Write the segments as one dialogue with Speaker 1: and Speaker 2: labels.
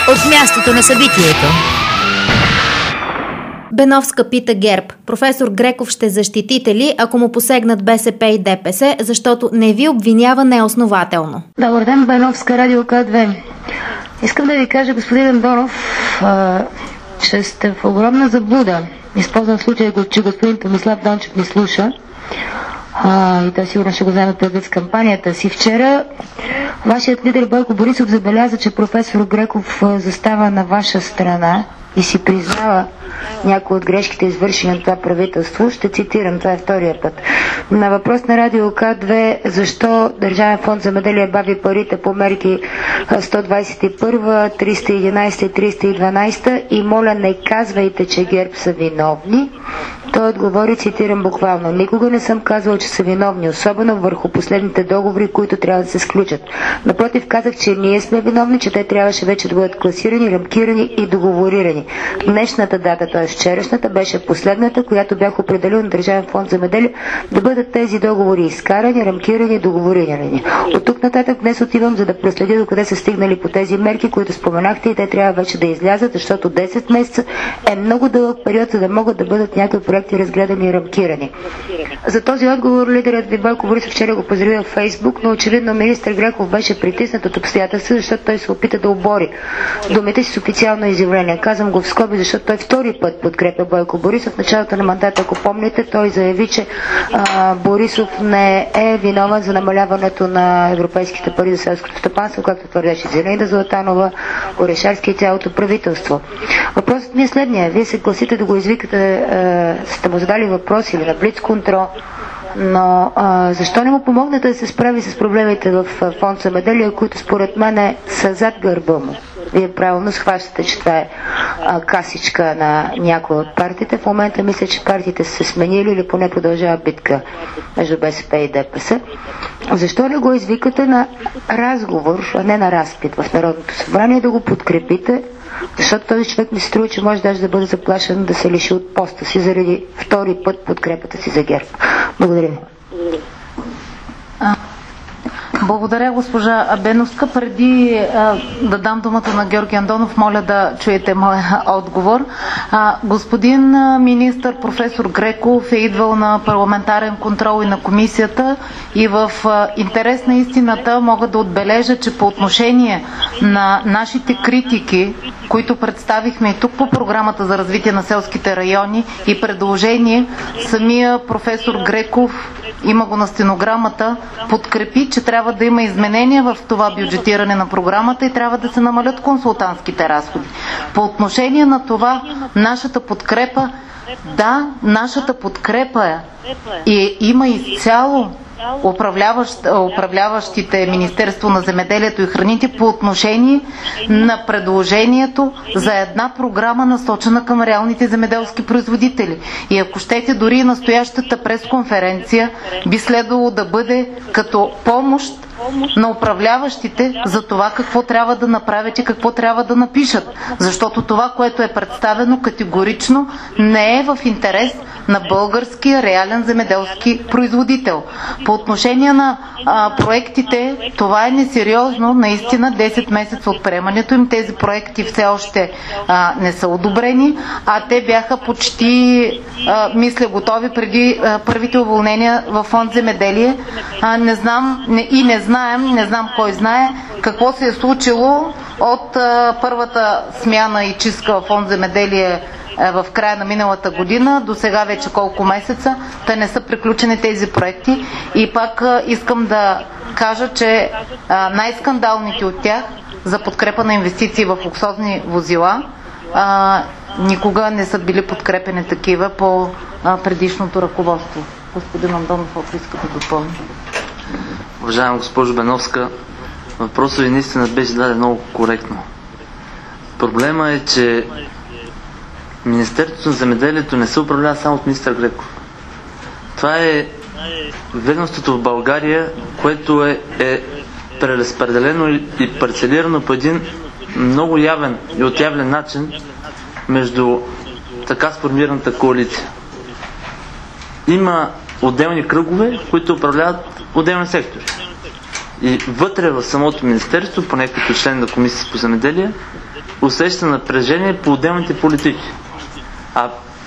Speaker 1: от мястото на събитието. Беновска пита ГЕРБ. Професор Греков ще защитите ли, ако му посегнат БСП и ДПС, защото не ви обвинява неоснователно?
Speaker 2: Добър ден, Беновска, радио К2. Искам да ви кажа, господин Андонов, че сте в огромна заблуда. Използвам случая, че господин Томислав Дончев ни слуша. И той сигурно ще го вземе предвид с кампанията си. Вчера вашият лидер Бойко Борисов забеляза, че професор Греков застава на ваша страна и си признава някои от грешките, извършени от това правителство. Ще цитирам, това е втория път. На въпрос на радио К2 защо Държавен фонд земеделие бави парите по мерки 121, 311 и 312 и моля не казвайте, че ГЕРБ са виновни, той отговори, цитирам буквално: никога не съм казвал, че са виновни, особено върху последните договори, които трябва да се сключат. Напротив, казах, че ние сме виновни, че те трябваше вече да бъдат класирани, рамкирани и договорирани. Днешната дата, т.е. вчерашната, беше последната, която бях определил на Държавен фонд земеделие да бъдат тези договори изкарани, рамкирани и договорирани. От тук нататък днес отивам, за да проследя докъде са стигнали по тези мерки, които споменахте, и те трябва вече да излязат, защото 10 месеца е много дълъг период, за да могат да бъдат някои проекти разгледани и рамкирани. За този отговор лидерът ви Бойко Борисов вчера го поздрави във Фейсбук, но очевидно министър Греков беше притиснат от обстоятелства, защото той се опита да обори думите си с официално изявление. Казвам го в скоби, защото той втори път подкрепя Бойко Борисов. В началото на мандата, ако помните, той заяви, че Борисов не е виновен за намаляването на европейските пари за селското стопанство, както твърдеше Зинаида Златанова, Орешарски и цялото правителство. Въпросът ми е следния. Вие се гласите да го извикате, сте му задали въпрос или на блицконтрол, но защо не му помогнете да се справи с проблемите в фонд земеделие, които според мен са зад гърба му? Вие правилно схващате, че това е касичка на някои от партиите. В момента мисля, че партиите са се сменили или поне продължава битка между БСП и ДПС. Защо не го извикате на разговор, а не на разпит в Народното събрание, да го подкрепите? Защото този човек ми се струва, че може даже да бъде заплашен да се лиши от поста си заради втори път подкрепата си за ГЕРБ. Благодаря ви.
Speaker 3: Благодаря, госпожа Беновска. Преди да дам думата на Георги Андонов, моля да чуете моя отговор. Господин министър професор Греков е идвал на парламентарен контрол и на комисията и в интерес на истината мога да отбележа, че по отношение на нашите критики, които представихме и тук по програмата за развитие на селските райони и предложение, самия професор Греков, има го на стенограмата, подкрепи, че трябва да има изменения в това бюджетиране на програмата и трябва да се намалят консултантските разходи. По отношение на това, нашата подкрепа, да, нашата подкрепа има изцяло управляващите Министерство на земеделието и храните по отношение на предложението за една програма, насочена към реалните земеделски производители. И ако щете, дори настоящата пресконференция би следвало да бъде като помощ на управляващите за това какво трябва да направят и какво трябва да напишат. Защото това, което е представено, категорично не е в интерес на българския реален земеделски производител. По отношение на проектите, това е несериозно. Наистина 10 месеца от приемането им тези проекти все още не са одобрени, а те бяха почти, мисля, готови преди първите уволнения във фонд земеделие. Не знам кой знае какво се е случило от първата смяна и чистка във фонд земеделие в края на миналата година до сега вече колко месеца, те не са приключени тези проекти. И пак искам да кажа, че най-скандалните от тях за подкрепа на инвестиции в луксозни возила никога не са били подкрепени такива по предишното ръководство. Господин Андонов, ако искате да допълня.
Speaker 4: Уважаема госпожо Беновска, въпросът ви наистина беше даден много коректно. Проблема е, че Министерството на земеделието не се управлява само от министър Греков. Това е ведомството в България, което е преразпределено и парцелирано по един много явен и отявлен начин между така сформираната коалиция. Има отделни кръгове, които управляват отделни сектори. И вътре в самото министерство, поне като член на комисия по земеделие, усеща напрежение по отделните политики. А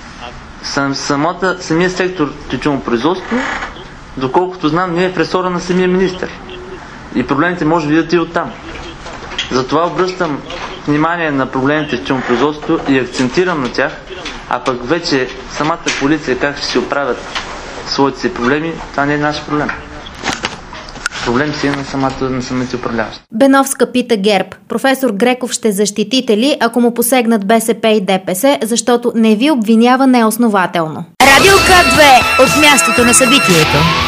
Speaker 4: самия сектор тютюнопроизводство, доколкото знам, не е в ресора на самия министър. И проблемите може да видят и оттам. Затова обръщам внимание на проблемите в тютюнопроизводството и акцентирам на тях, а пък вече самата полиция как ще си оправят своите си проблеми, това не е наш проблем. Проблем си е на самите управляващи.
Speaker 1: Беновска пита ГЕРБ. Професор Греков ще защитите ли, ако му посегнат БСП и ДПС, защото не ви обвинява неоснователно?
Speaker 5: Радио К2 от мястото на събитието.